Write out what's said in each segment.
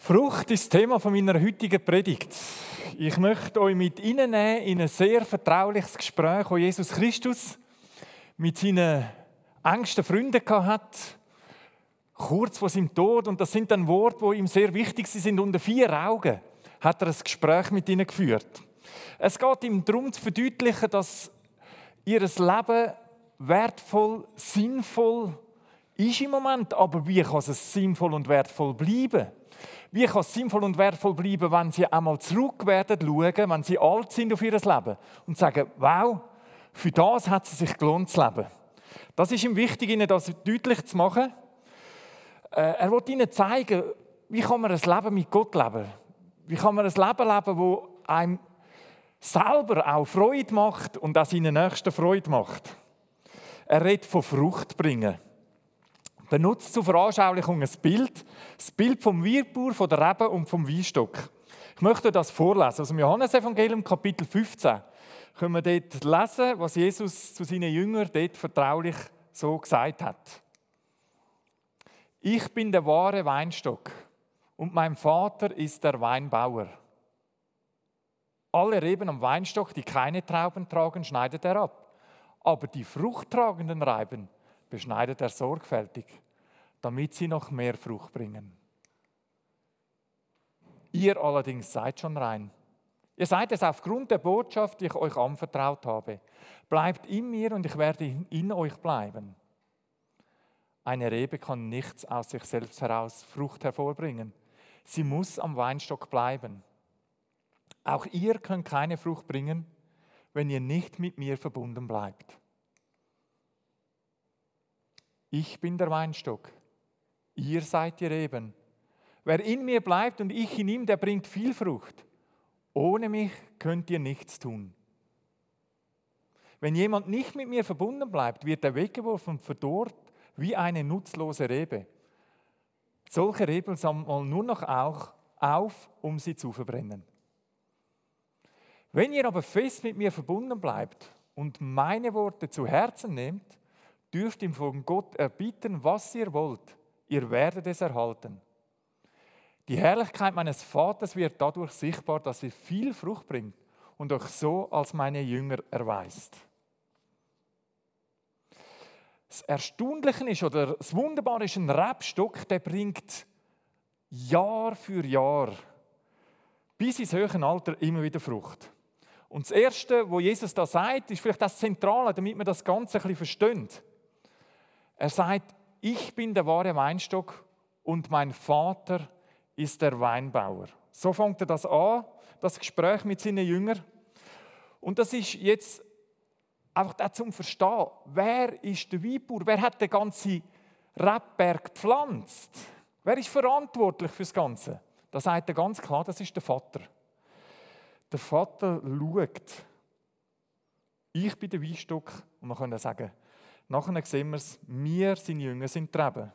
Frucht ist das Thema meiner heutigen Predigt. Ich möchte euch mit reinnehmen in ein sehr vertrauliches Gespräch, das Jesus Christus mit seinen engsten Freunden hatte, kurz vor seinem Tod. Und das sind dann Worte, die ihm sehr wichtig sind. Unter 4 Augen hat er ein Gespräch mit ihnen geführt. Es geht ihm darum zu verdeutlichen, dass ihr Leben wertvoll, sinnvoll ist im Moment. Aber wie kann es sinnvoll und wertvoll bleiben? Wie kann es sinnvoll und wertvoll bleiben, wenn sie einmal zurück werden schauen, wenn sie alt sind auf ihr Leben und sagen, wow, für das hat es sich gelohnt zu leben. Das ist ihm wichtig, ihnen das deutlich zu machen. Er will ihnen zeigen, wie kann man ein Leben mit Gott leben. Wie kann man ein Leben leben, das einem selber auch Freude macht und auch seinen Nächsten Freude macht. Er redet von Frucht bringen. Benutzt zur Veranschaulichung ein Bild. Das Bild vom Weinbauer, von der Rebe und vom Weinstock. Ich möchte das vorlesen. Aus dem Johannesevangelium, Kapitel 15. Können wir dort lesen, was Jesus zu seinen Jüngern dort vertraulich so gesagt hat. Ich bin der wahre Weinstock und mein Vater ist der Weinbauer. Alle Reben am Weinstock, die keine Trauben tragen, schneidet er ab. Aber die fruchttragenden Reben beschneidet er sorgfältig, damit sie noch mehr Frucht bringen. Ihr allerdings seid schon rein. Ihr seid es aufgrund der Botschaft, die ich euch anvertraut habe. Bleibt in mir und ich werde in euch bleiben. Eine Rebe kann nichts aus sich selbst heraus Frucht hervorbringen. Sie muss am Weinstock bleiben. Auch ihr könnt keine Frucht bringen, wenn ihr nicht mit mir verbunden bleibt. Ich bin der Weinstock, ihr seid die Reben. Wer in mir bleibt und ich in ihm, der bringt viel Frucht. Ohne mich könnt ihr nichts tun. Wenn jemand nicht mit mir verbunden bleibt, wird er weggeworfen und verdorrt wie eine nutzlose Rebe. Solche Reben sammelt man nur noch auch auf, um sie zu verbrennen. Wenn ihr aber fest mit mir verbunden bleibt und meine Worte zu Herzen nehmt, dürft ihr von Gott erbitten, was ihr wollt. Ihr werdet es erhalten. Die Herrlichkeit meines Vaters wird dadurch sichtbar, dass ihr viel Frucht bringt und euch so als meine Jünger erweist. Das Erstaunliche ist, oder das Wunderbare ist, ein Rebstock, der bringt Jahr für Jahr bis ins höhere Alter immer wieder Frucht. Und das Erste, was Jesus da sagt, ist vielleicht das Zentrale, damit wir das Ganze ein bisschen verstehen. Er sagt, ich bin der wahre Weinstock und mein Vater ist der Weinbauer. So fängt er das an, das Gespräch mit seinen Jüngern. Und das ist jetzt einfach auch zum Verstehen, wer ist der Weinbauer? Wer hat den ganzen Rebberg gepflanzt? Wer ist verantwortlich für das Ganze? Da sagt er ganz klar, das ist der Vater. Der Vater schaut. Ich bin der Weinstock und man kann sagen, nachher sehen wir es, wir, seine Jünger, sind die Reben.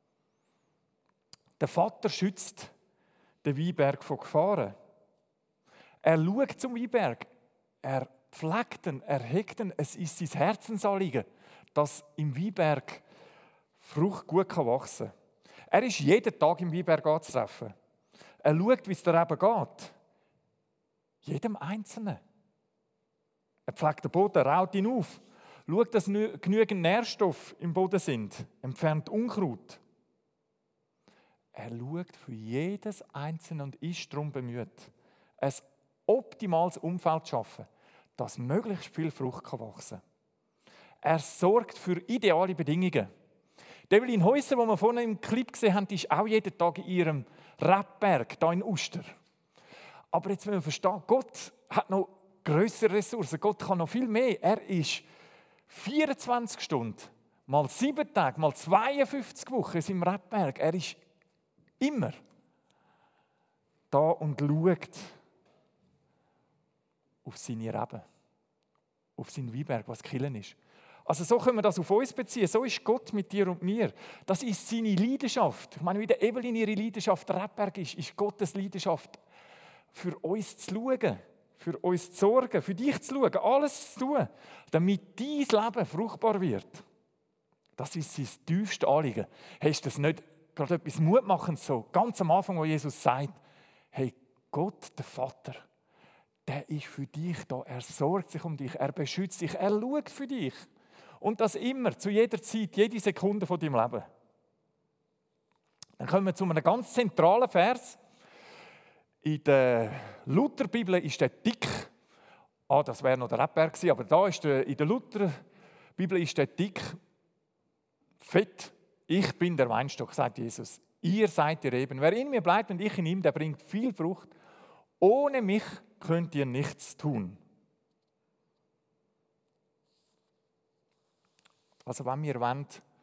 Der Vater schützt den Weinberg vor Gefahren. Er schaut zum Weinberg, er pflegt ihn, er hegt ihn. Es ist sein Herzensanliegen, dass im Weinberg Frucht gut wachsen kann. Er ist jeden Tag im Weinberg anzutreffen. Er schaut, wie es der Reben geht. Jedem Einzelnen. Er pflegt den Boden, raut ihn auf, schaut, dass genügend Nährstoffe im Boden sind, entfernt Unkraut. Er schaut für jedes Einzelne und ist darum bemüht, ein optimales Umfeld zu schaffen, dass möglichst viel Frucht wachsen kann. Er sorgt für ideale Bedingungen. Die Evelyn Häuser, die wir vorhin im Clip gesehen haben, ist auch jeden Tag in ihrem Rebberg, hier in Uster. Aber jetzt müssen wir verstehen, Gott hat noch grössere Ressourcen. Gott kann noch viel mehr. Er ist 24 Stunden, mal 7 Tage, mal 52 Wochen in seinem Rebberg. Er ist immer da und schaut auf seine Reben, auf seinen Weinberg, was Killen ist. Also so können wir das auf uns beziehen. So ist Gott mit dir und mir. Das ist seine Leidenschaft. Ich meine, wie der Evelyn ihre Leidenschaft der Rebberg ist Gottes Leidenschaft, für uns zu schauen, für uns zu sorgen, für dich zu schauen, alles zu tun, damit dein Leben fruchtbar wird. Das ist sein tiefstes Anliegen. Hast du das nicht gerade etwas Mutmachendes so, ganz am Anfang, wo Jesus sagt, hey, Gott, der Vater, der ist für dich da, er sorgt sich um dich, er beschützt dich, er schaut für dich. Und das immer, zu jeder Zeit, jede Sekunde von deinem Leben. Dann kommen wir zu einem ganz zentralen Vers. In der Lutherbibel ist der dick. Das wäre noch der Rebberg gewesen, aber da ist in der Lutherbibel ist der dick. Fett. Ich bin der Weinstock, sagt Jesus. Ihr seid die Reben. Wer in mir bleibt und ich in ihm, der bringt viel Frucht. Ohne mich könnt ihr nichts tun. Also wenn wir wollen,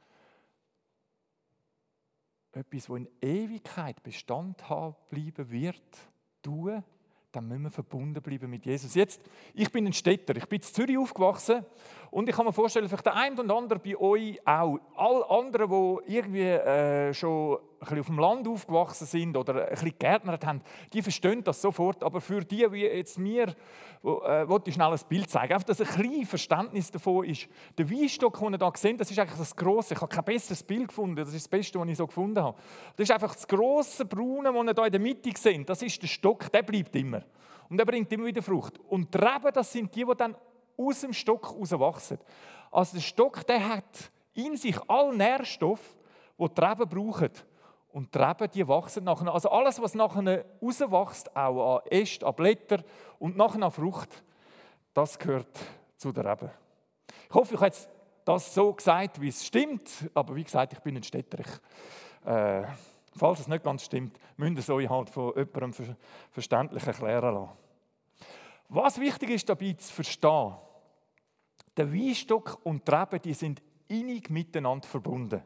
etwas, das in Ewigkeit Bestand haben bleiben wird, tun, dann müssen wir verbunden bleiben mit Jesus. Jetzt, ich bin ein Städter, ich bin in Zürich aufgewachsen und ich kann mir vorstellen, vielleicht der eine und andere bei euch auch. Alle anderen, die irgendwie schon ein bisschen auf dem Land aufgewachsen sind oder ein bisschen gegärtnert haben, die verstehen das sofort. Aber für die, wie jetzt mir, wollte ich schnell ein Bild zeigen, einfach, dass ein kleines Verständnis davon ist. Der Weinstock, den ihr hier seht, das ist eigentlich das Grosse. Ich habe kein besseres Bild gefunden, das ist das Beste, was ich so gefunden habe. Das ist einfach das grosse Braune, das ihr hier in der Mitte seht. Das ist der Stock, der bleibt immer. Und der bringt immer wieder Frucht. Und die Reben, das sind die dann aus dem Stock rauswachsen. Also der Stock, der hat in sich alle Nährstoffe, die die Reben brauchen. Und die Reben, die wachsen nachher. Also alles, was nachher rauswächst, auch an Ästen, an Blättern und nachher an Frucht, das gehört zu den Reben. Ich hoffe, ich habe jetzt das so gesagt, wie es stimmt. Aber wie gesagt, ich bin ein Städter. Falls es nicht ganz stimmt, müsst ihr es euch halt von jemandem verständlich erklären lassen. Was wichtig ist dabei zu verstehen, der Weinstock und die Reben, die sind innig miteinander verbunden.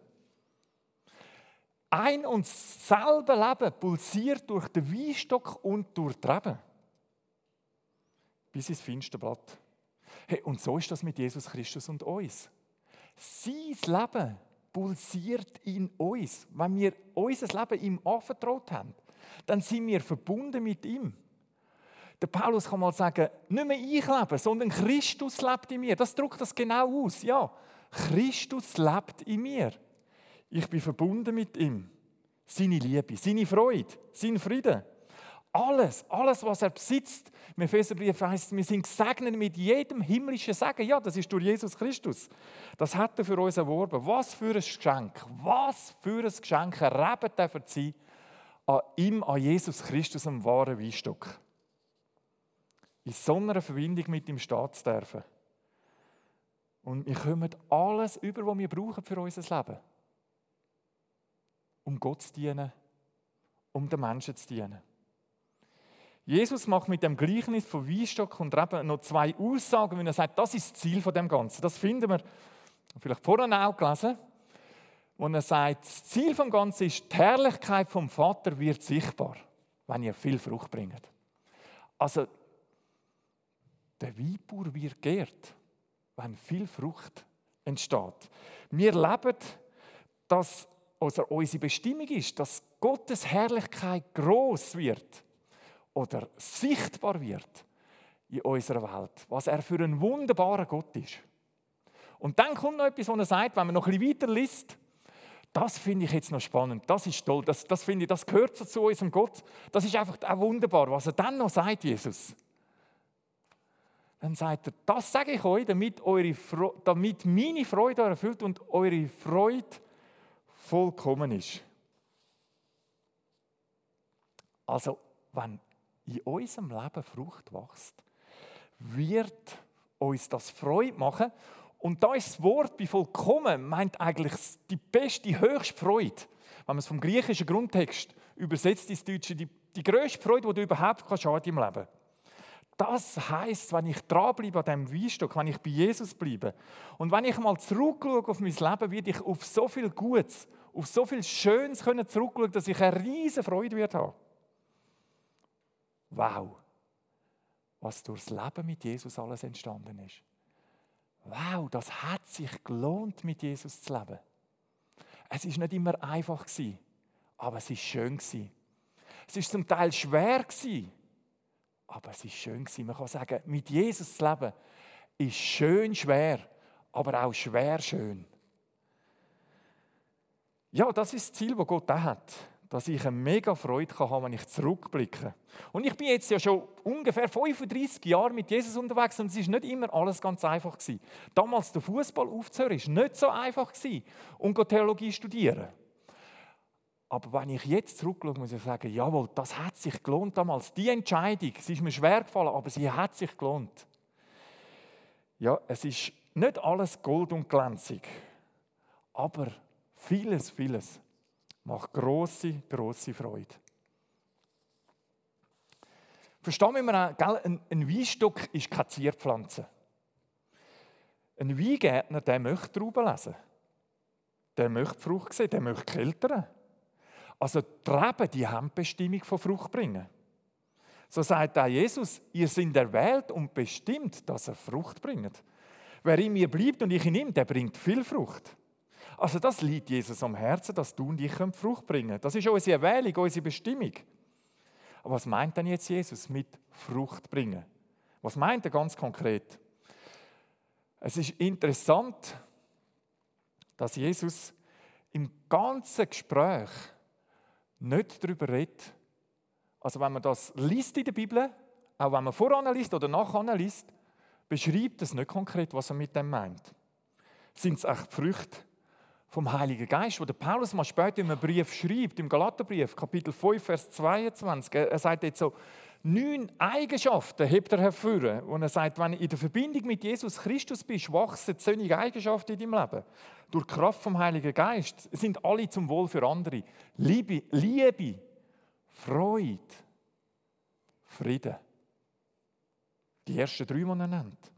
Ein und dasselbe Leben pulsiert durch den Weinstock und durch die Reben. Bis ins feinste Blatt. Hey, und so ist das mit Jesus Christus und uns. Sein Leben pulsiert in uns. Wenn wir unser Leben ihm anvertraut haben, dann sind wir verbunden mit ihm. Der Paulus kann mal sagen, nicht mehr ich lebe, sondern Christus lebt in mir. Das drückt das genau aus. Ja, Christus lebt in mir. Ich bin verbunden mit ihm. Seine Liebe, seine Freude, sein Frieden. Alles, was er besitzt. Im Epheserbrief heißt, wir sind gesegnet mit jedem himmlischen Segen. Ja, das ist durch Jesus Christus. Das hat er für uns erworben. Was für ein Geschenk. Was für ein Geschenk erleben dürfen sie an ihm, an Jesus Christus, am wahren Weinstock. In so einer Verbindung mit ihm stehen zu dürfen. Und wir kommen alles über, was wir brauchen für unser Leben. Um Gott zu dienen, um den Menschen zu dienen. Jesus macht mit dem Gleichnis von Weinstock und Reben noch zwei Aussagen, wenn er sagt, das ist das Ziel von dem Ganzen. Das finden wir vielleicht vorhin auch gelesen, wo er sagt, das Ziel vom Ganzen ist, die Herrlichkeit vom Vater wird sichtbar, wenn ihr viel Frucht bringt. Also, der Weinbauer wird geehrt, wenn viel Frucht entsteht. Wir leben, dass unsere Bestimmung ist, dass Gottes Herrlichkeit gross wird oder sichtbar wird in unserer Welt, was er für ein wunderbarer Gott ist. Und dann kommt noch etwas, was er sagt, wenn man noch ein bisschen weiter liest, das finde ich jetzt noch spannend, das ist toll, das finde ich, das gehört so zu unserem Gott, das ist einfach auch wunderbar, was er dann noch sagt, Jesus. Dann sagt er, das sage ich euch, damit meine Freude euch erfüllt und eure Freude vollkommen ist. Also, wenn in unserem Leben Frucht wächst, wird uns das Freude machen. Und da ist das Wort bei vollkommen, meint eigentlich die beste, die höchste Freude. Wenn man es vom griechischen Grundtext übersetzt ins Deutsche, die grösste Freude, die du überhaupt kannst haben in deinem Leben. Das heisst, wenn ich dranbleibe an diesem Weinstock, wenn ich bei Jesus bleibe und wenn ich mal zurückschaue auf mein Leben, werde ich auf so viel Gutes, auf so viel Schönes zurückschauen, dass ich eine riesige Freude haben werde. Wow, was durchs Leben mit Jesus alles entstanden ist. Wow, das hat sich gelohnt, mit Jesus zu leben. Es war nicht immer einfach, aber es war schön. Es war zum Teil schwer, aber es war schön. Man kann sagen, mit Jesus zu leben ist schön schwer, aber auch schwer schön. Ja, das ist das Ziel, das Gott auch hat. Dass ich eine mega Freude haben kann, wenn ich zurückblicke. Und ich bin jetzt ja schon ungefähr 35 Jahre mit Jesus unterwegs und es ist nicht immer alles ganz einfach gewesen. Damals den Fußball aufzuhören, war nicht so einfach gewesen, und Theologie studieren. Aber wenn ich jetzt zurückschaue, muss ich sagen, jawohl, das hat sich gelohnt damals. Die Entscheidung, es ist mir schwer gefallen, aber sie hat sich gelohnt. Ja, es ist nicht alles Gold und glänzig, aber vieles macht grosse Freude. Verstehen wir auch, ein Weinstock ist keine Zierpflanze. Ein Weingärtner, der möchte Trauben lesen. Der möchte Frucht sehen, der möchte keltern. Also die Reben, die haben die Bestimmung von Frucht bringen. So sagt auch Jesus, ihr seid erwählt und bestimmt, dass er Frucht bringt. Wer in mir bleibt und ich in ihm, der bringt viel Frucht. Also das liegt Jesus am Herzen, dass du und ich Frucht bringen können. Das ist unsere Erwählung, unsere Bestimmung. Aber was meint denn jetzt Jesus mit Frucht bringen? Was meint er ganz konkret? Es ist interessant, dass Jesus im ganzen Gespräch nicht darüber redet. Also wenn man das liest in der Bibel, auch wenn man voran liest oder nachher liest, beschreibt es nicht konkret, was er mit dem meint. Sind es echt Früchte vom Heiligen Geist, wo der Paulus mal später in einem Brief schreibt, im Galaterbrief, Kapitel 5, Vers 22. Er sagt jetzt so, 9 Eigenschaften hebt er hervor. Und er sagt, wenn du in der Verbindung mit Jesus Christus bist, wachsen solche Eigenschaften in deinem Leben. Durch die Kraft vom Heiligen Geist sind alle zum Wohl für andere. Liebe, Freude, Frieden. Die ersten 3, die er nennt.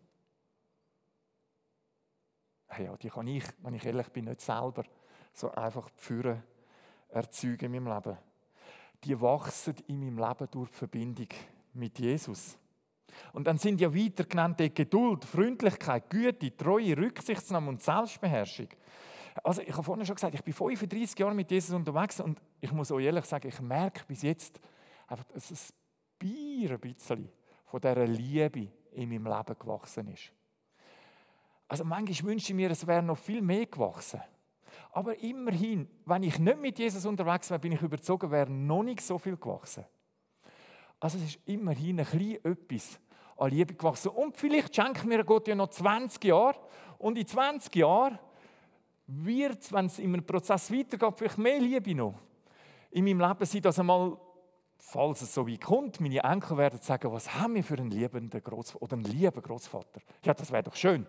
Ja, die kann ich, wenn ich ehrlich bin, nicht selber so einfach führen, erzeugen in meinem Leben. Die wachsen in meinem Leben durch die Verbindung mit Jesus. Und dann sind ja weiter genannte Geduld, Freundlichkeit, Güte, Treue, Rücksichtsnahme und Selbstbeherrschung. Also ich habe vorhin schon gesagt, ich bin 35 Jahre mit Jesus unterwegs und ich muss euch ehrlich sagen, ich merke bis jetzt einfach, dass ein bisschen von dieser Liebe in meinem Leben gewachsen ist. Also manchmal wünsche ich mir, es wäre noch viel mehr gewachsen. Aber immerhin, wenn ich nicht mit Jesus unterwegs wäre, bin ich überzeugt, wäre noch nicht so viel gewachsen. Also es ist immerhin ein bisschen etwas an Liebe gewachsen. Und vielleicht schenkt mir Gott ja noch 20 Jahre. Und in 20 Jahren wird es, wenn es in einem Prozess weitergeht, vielleicht mehr Liebe noch in meinem Leben sein, dass einmal, falls es so weit kommt, meine Enkel werden sagen, was haben wir für einen liebenden Großvater oder einen lieben Großvater. Ja, das wäre doch schön.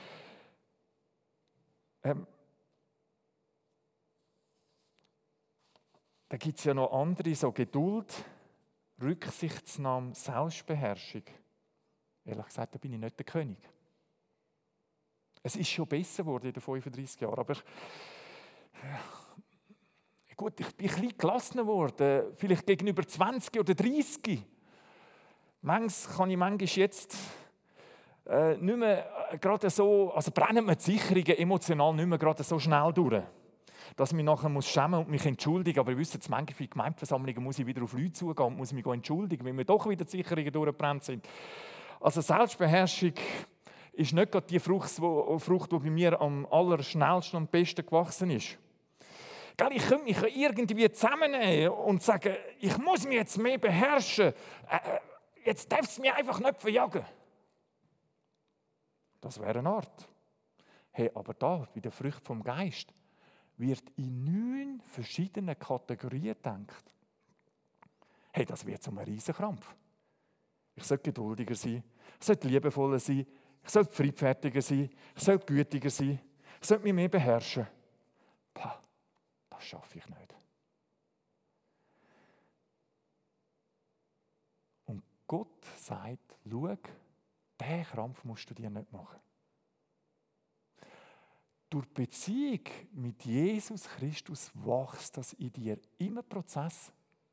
Da gibt es ja noch andere, so Geduld, Rücksichtsnahme, Selbstbeherrschung. Ehrlich gesagt, da bin ich nicht der König. Es ist schon besser geworden in den 35 Jahren, aber gut, ich bin ein bisschen gelassener geworden, vielleicht gegenüber 20 oder 30. Manchmal kann ich jetzt nicht mehr gerade so, also brennen mir die Sicherungen emotional nicht mehr gerade so schnell durch, dass ich mich nachher schämen und mich entschuldigen. Aber ihr wisst jetzt, manchmal bei Gemeindeversammlungen muss ich wieder auf Leute zugehen und muss mich entschuldigen, weil mir doch wieder die Sicherungen durchgebrannt sind. Also Selbstbeherrschung ist nicht gerade die Frucht, die bei mir am allerschnellsten und besten gewachsen ist. Ich könnte mich irgendwie zusammennehmen und sagen, ich muss mich jetzt mehr beherrschen. Jetzt darf es mich einfach nicht verjagen. Das wäre eine Art. Hey, aber da, bei der Frucht vom Geist, wird in 9 verschiedenen Kategorien gedacht. Hey, das wird zum Riesenkrampf. Ich sollte geduldiger sein, ich sollte liebevoller sein, ich sollte friedfertiger sein, ich sollte gütiger sein, ich sollte mich mehr beherrschen. Das schaffe ich nicht. Und Gott sagt, schau, diesen Krampf musst du dir nicht machen. Durch die Beziehung mit Jesus Christus wächst das in dir immer Prozess.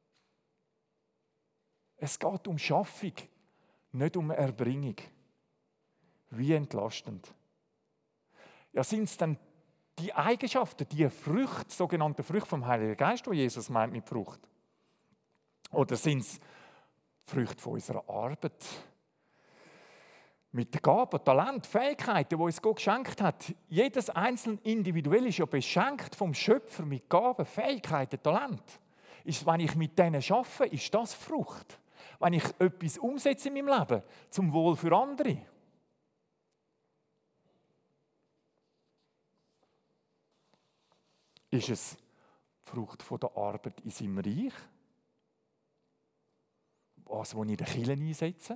Es geht um Schaffung, nicht um Erbringung. Wie entlastend. Ja, sind es dann die Eigenschaften, die Früchte, sogenannte Früchte vom Heiligen Geist, die Jesus meint mit Frucht? Oder sind es die Früchte von unserer Arbeit? mit den Gaben, Talent, Fähigkeiten, die uns Gott geschenkt hat. Jedes einzelne individuell ist ja beschenkt vom Schöpfer mit Gaben, Fähigkeiten, Talent. Wenn ich mit denen arbeite, ist das Frucht. Wenn ich etwas umsetze in meinem Leben, zum Wohl für andere. Ist es die Frucht von der Arbeit in seinem Reich? Was ich in der Kirche einsetze?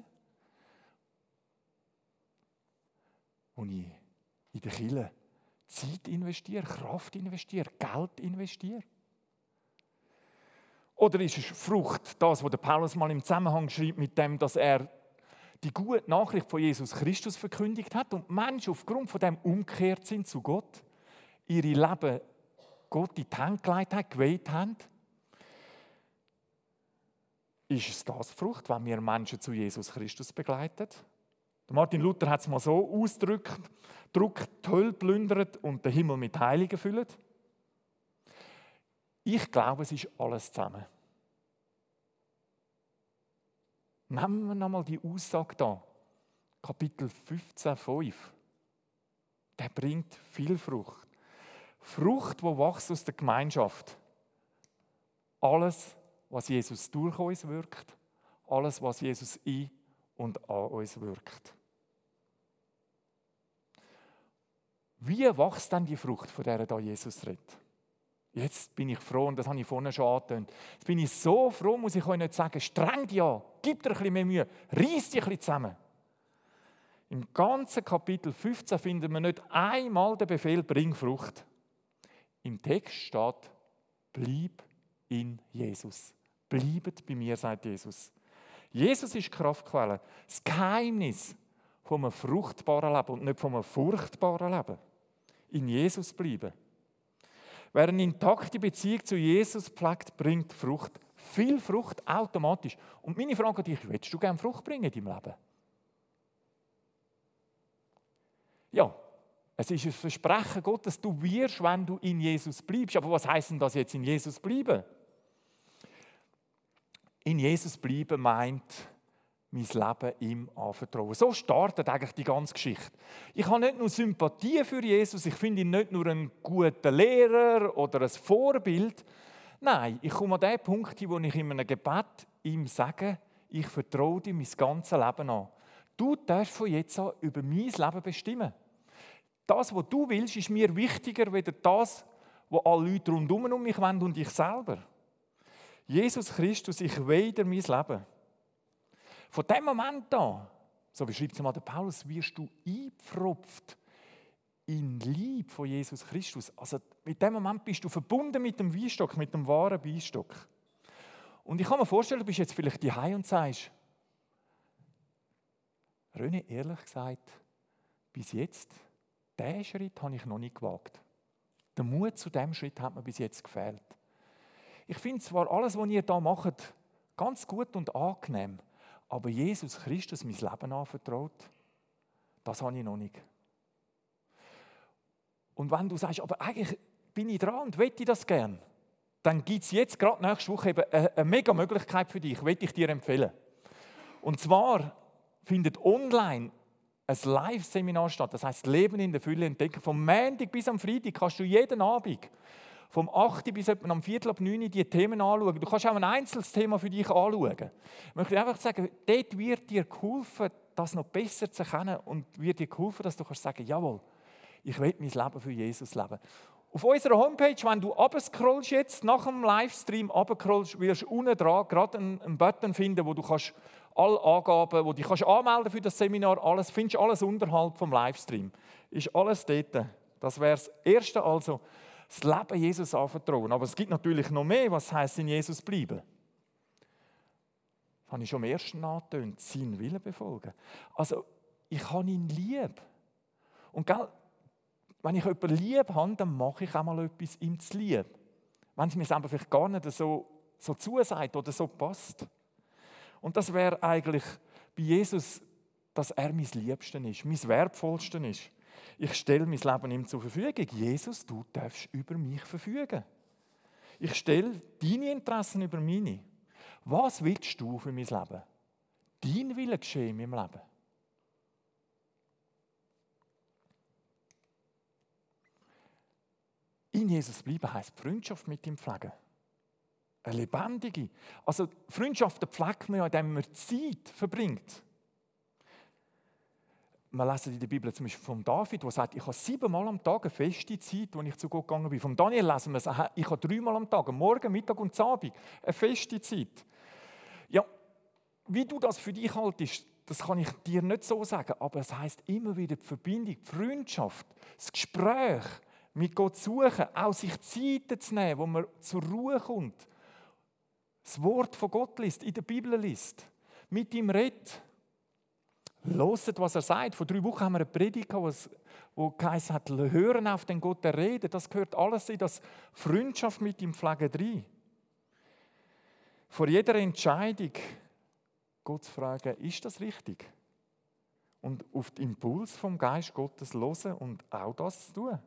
Wo ich in der Kirche Zeit investiere, Kraft investiere, Geld investiere? Oder ist es Frucht, das, was der Paulus mal im Zusammenhang schreibt, mit dem, dass er die gute Nachricht von Jesus Christus verkündigt hat und Menschen aufgrund von dem umgekehrt sind zu Gott, ihre Leben Gott in die Hände gelegt haben, geweiht haben? Ist es das Frucht, wenn wir Menschen zu Jesus Christus begleiten? Martin Luther hat es mal so ausgedrückt, die Hölle plündert und den Himmel mit Heiligen füllt. Ich glaube, es ist alles zusammen. Nehmen wir nochmal die Aussage da, Kapitel 15,5. Der bringt viel Frucht. Frucht, die wächst aus der Gemeinschaft. Alles, was Jesus durch uns wirkt, alles, was Jesus in und an uns wirkt. Wie wächst denn die Frucht, von der da Jesus redet? Jetzt bin ich froh, und das habe ich vorhin schon angetönt. Jetzt bin ich so froh, muss ich euch nicht sagen, streng dich an, gib dir ein bisschen mehr Mühe, reiss dich ein bisschen zusammen. Im ganzen Kapitel 15 finden wir nicht einmal den Befehl, bring Frucht. Im Text steht, bleib in Jesus. Bleibt bei mir, sagt Jesus. Jesus ist die Kraftquelle, das Geheimnis von einem fruchtbaren Leben und nicht von einem furchtbaren Leben. In Jesus bleiben. Wer eine intakte Beziehung zu Jesus pflegt, bringt Frucht. Viel Frucht automatisch. Und meine Frage an dich, willst du gerne Frucht bringen in deinem Leben? Ja, es ist ein Versprechen Gottes, du wirst, wenn du in Jesus bleibst. Aber was heisst denn das jetzt, in Jesus bleiben? In Jesus bleiben meint, mein Leben ihm anvertrauen. So startet eigentlich die ganze Geschichte. Ich habe nicht nur Sympathie für Jesus, ich finde ihn nicht nur einen guten Lehrer oder ein Vorbild. Nein, ich komme an den Punkt, wo ich in einem Gebet ihm sage, ich vertraue dir mein ganzes Leben an. Du darfst von jetzt an über mein Leben bestimmen. Das, was du willst, ist mir wichtiger als das, was alle Leute rundherum um mich wollen und ich selber. Jesus Christus, ich weihe dir mein Leben. Von dem Moment an, so beschreibt es mal der Paulus, wirst du eingepfropft in Liebe von Jesus Christus. Also mit dem Moment bist du verbunden mit dem Weinstock, mit dem wahren Weinstock. Und ich kann mir vorstellen, du bist jetzt vielleicht daheim und sagst, René, ehrlich gesagt, bis jetzt, diesen Schritt habe ich noch nicht gewagt. Der Mut zu diesem Schritt hat mir bis jetzt gefehlt. Ich finde zwar alles, was ihr hier macht, ganz gut und angenehm, aber Jesus Christus mein Leben anvertraut, das habe ich noch nicht. Und wenn du sagst, aber eigentlich bin ich dran und möchte das gern, dann gibt es jetzt gerade nächste Woche eben eine mega Möglichkeit für dich, möchte ich dir empfehlen. Und zwar findet online ein Live-Seminar statt, das heisst Leben in der Fülle entdecken. Vom Montag bis am Freitag kannst du jeden Abend vom 8. bis etwa am 8:45 die Themen anschauen. Du kannst auch ein einzelnes Thema für dich anschauen. Ich möchte einfach sagen, dort wird dir geholfen, das noch besser zu kennen und wird dir geholfen, dass du kannst sagen, jawohl, ich will mein Leben für Jesus leben. Auf unserer Homepage, wenn du runterscrollst jetzt, nach dem Livestream runterscrollst, wirst du unten dran gerade einen Button finden, wo du kannst alle Angaben, wo du dich kannst anmelden für das Seminar, alles, findest alles unterhalb vom Livestream. Ist alles dort. Das wäre das Erste, also das Leben Jesus anvertrauen. Aber es gibt natürlich noch mehr, was heisst in Jesus bleiben. Das habe ich schon am ersten angetönt, seinen Willen befolgen. Also, ich habe ihn lieb. Und gell, wenn ich jemanden lieb habe, dann mache ich auch mal etwas ihm zu lieb. Wenn es mir selber vielleicht gar nicht so zusagt oder so passt. Und das wäre eigentlich bei Jesus, dass er mein Liebsten ist, mein Wertvollsten ist. Ich stelle mein Leben ihm zur Verfügung. Jesus, du darfst über mich verfügen. Ich stelle deine Interessen über meine. Was willst du für mein Leben? Dein Wille geschehen in meinem Leben. In Jesus bleiben heisst Freundschaft mit ihm pflegen. Eine lebendige. Also Freundschaften pflegt man ja, indem man Zeit verbringt. Wir lesen in der Bibel zum Beispiel von David, der sagt, ich habe 7-mal am Tag eine feste Zeit, wo ich zu Gott gegangen bin. Von Daniel lesen wir, ich habe 3-mal am Tag, am Morgen, Mittag und Abend, eine feste Zeit. Ja, wie du das für dich haltest, das kann ich dir nicht so sagen, aber es heisst immer wieder die Verbindung, die Freundschaft, das Gespräch mit Gott suchen, auch sich Zeiten zu nehmen, wo man zur Ruhe kommt, das Wort von Gott liest, in der Bibel liest, mit ihm redet. Hört, was er sagt. Vor 3 Wochen haben wir eine Predigt gehabt, wo geheißen hat, hören auf den Gott der Rede. Das gehört alles in das Freundschaft mit ihm pflegen rein. Vor jeder Entscheidung Gott zu fragen, ist das richtig? Und auf den Impuls vom Geist Gottes hören und auch das zu tun.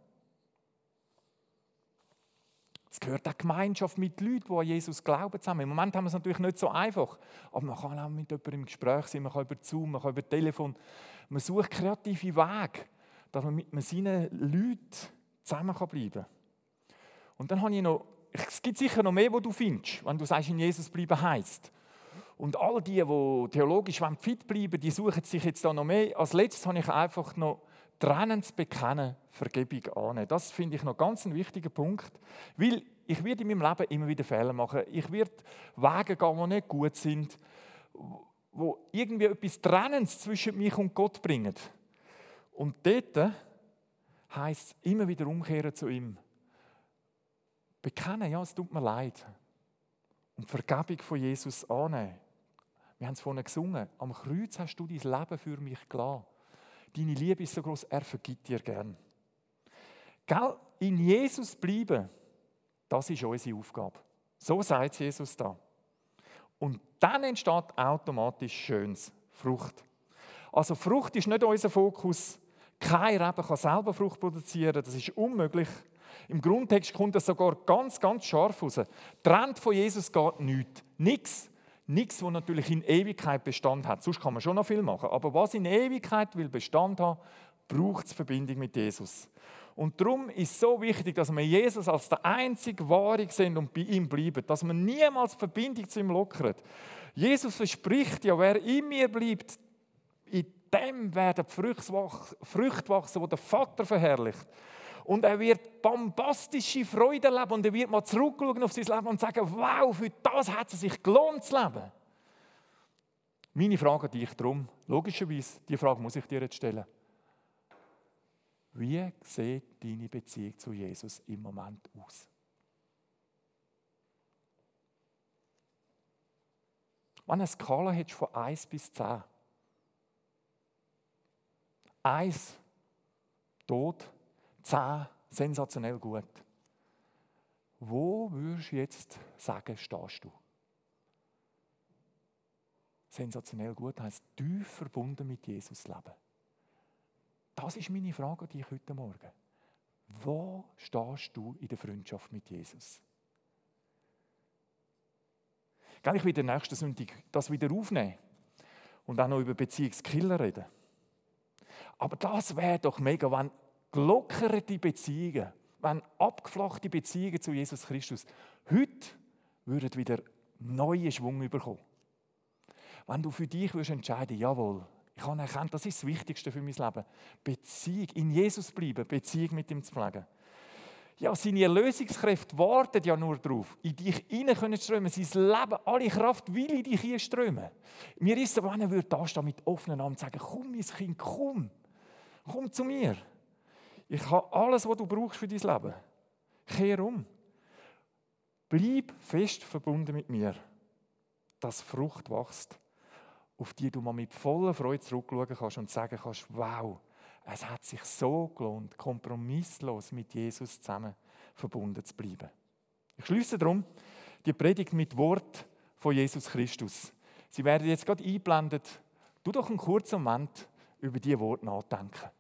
Es gehört auch Gemeinschaft mit Leuten, die an Jesus glauben zusammen. Im Moment haben wir es natürlich nicht so einfach. Aber man kann auch mit jemandem im Gespräch sein, man kann über Zoom, man kann über Telefon. Man sucht kreative Wege, dass man mit seinen Leuten zusammen bleiben kann. Und dann habe ich noch, es gibt sicher noch mehr, was du findest, wenn du sagst, in Jesus bleiben heisst. Und all die theologisch fit bleiben, die suchen sich jetzt da noch mehr. Als letztes habe ich einfach noch trennend bekennen, Vergebung annehmen. Das finde ich noch ganz ein wichtiger Punkt, weil ich werde in meinem Leben immer wieder Fehler machen. Ich werde Wege gehen, die nicht gut sind, wo irgendwie etwas Trennendes zwischen mich und Gott bringen. Und dort heisst es immer wieder umkehren zu ihm. Bekennen, ja, es tut mir leid. Und Vergebung von Jesus annehmen. Wir haben es vorhin gesungen. Am Kreuz hast du dein Leben für mich gelassen. Deine Liebe ist so groß, er vergibt dir gern. Gell? In Jesus bleiben, das ist unsere Aufgabe. So sagt Jesus da. Und dann entsteht automatisch Schönes, Frucht. Also Frucht ist nicht unser Fokus. Kein Reben kann selber Frucht produzieren, das ist unmöglich. Im Grundtext kommt das sogar ganz, ganz scharf raus. Trennt von Jesus geht nichts. Nichts. Nichts, was natürlich in Ewigkeit Bestand hat. Sonst kann man schon noch viel machen. Aber was in Ewigkeit will Bestand haben, braucht es Verbindung mit Jesus. Und darum ist es so wichtig, dass wir Jesus als der einzige Wahre sehen und bei ihm bleiben. Dass wir niemals die Verbindung zu ihm lockern. Jesus verspricht ja, wer in mir bleibt, in dem werden die Früchte wachsen, die der Vater verherrlicht. Und er wird bombastische Freude erleben und er wird mal zurückschauen auf sein Leben und sagen, wow, für das hat es sich gelohnt zu leben. Meine Frage an dich darum, logischerweise, die Frage muss ich dir jetzt stellen. Wie sieht deine Beziehung zu Jesus im Moment aus? Wenn du eine Skala hättest von 1 bis 10. 1, tot. 10, sensationell gut. Wo würdest du jetzt sagen, stehst du? Sensationell gut heisst tief verbunden mit Jesus leben. Das ist meine Frage an dich heute Morgen. Wo stehst du in der Freundschaft mit Jesus? Ich will in der nächsten Sonntag das wieder aufnehmen und auch noch über Beziehungskiller reden. Aber das wäre doch mega, wenn gelockerte Beziehungen, wenn abgeflachte Beziehungen zu Jesus Christus heute würden wieder neuen Schwung bekommen. Wenn du für dich entscheiden würdest, jawohl, ich habe erkannt, das ist das Wichtigste für mein Leben. Beziehung, in Jesus bleiben, Beziehung mit ihm zu pflegen. Ja, seine Erlösungskräfte warten ja nur darauf, in dich hinein strömen, sein Leben, alle Kraft will in dich hier strömen. Mir ist es, wenn er da stehen mit offenen Armen und sagen, komm, mein Kind, komm zu mir. Ich habe alles, was du brauchst für dein Leben. Kehr um. Bleib fest verbunden mit mir, dass Frucht wächst, auf die du mal mit voller Freude zurückschauen kannst und sagen kannst, wow, es hat sich so gelohnt, kompromisslos mit Jesus zusammen verbunden zu bleiben. Ich schließe darum die Predigt mit Wort von Jesus Christus. Sie werden jetzt gerade eingeblendet. Tu doch einen kurzen Moment über diese Worte nachdenken.